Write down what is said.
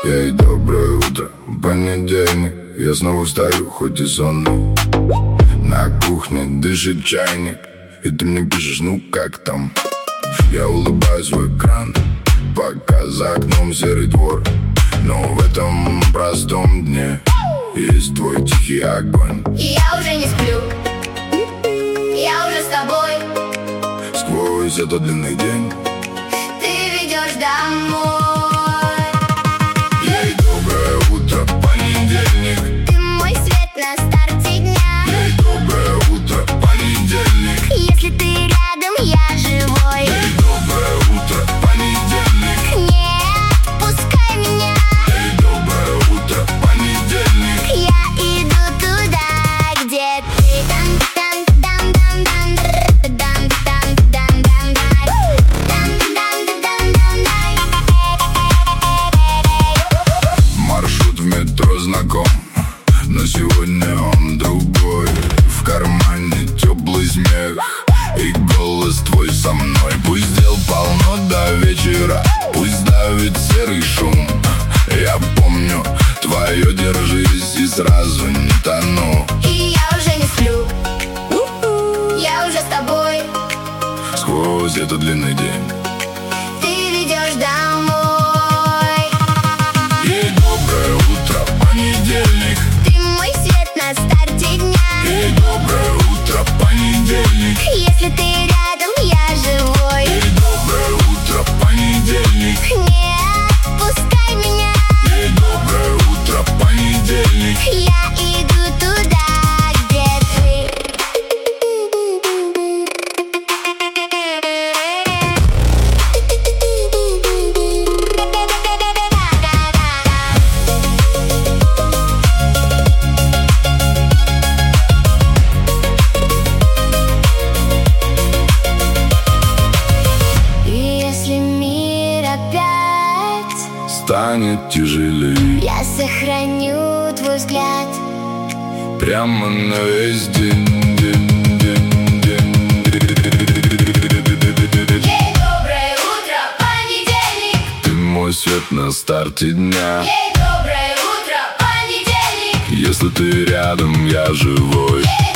Ей, доброе утро, понедельник. Я снова встаю, хоть и сонный. На кухне дышит чайник, и ты мне пишешь, ну как там? Я улыбаюсь в экран, пока за окном серый двор. Но в этом простом дне есть твой тихий огонь. И я уже не сплю, я уже с тобой. Сквозь этот длинный день Ты ведешь домой. Ей, доброе утро, понедельник. Ты мой свет на старте дня. Ей, доброе утро, понедельник. Если ты рядом, я живой. Ей, доброе утро, понедельник. Не отпускай меня. Ей, доброе утро, понедельник. Я иду туда, где ты. Маршрут в метро знаком, но сегодня он другой. В кармане теплый смех и голос твой со мной. Пусть дел полно до вечера, пусть давит серый шум. Я помню твое «держись» и сразу не тону. И я уже не сплю, я уже с тобой. Сквозь этот длинный день Ты ведешь домой. Ей, доброе утро, понедельник. Ты мой свет на старте дня. Ей, доброе утро, понедельник. Если ты рядом, я живой. Ей, доброе утро, понедельник. Не отпускай меня. Ей, доброе утро, понедельник. Я иду туда, где ты. И если мир опять Станет тяжелее я сохраню твой взгляд. прямо на весь день. Ей, доброе утро, понедельник. Ты мой свет на старте дня. Ей, доброе утро, понедельник. Если ты рядом, я живой. Ей,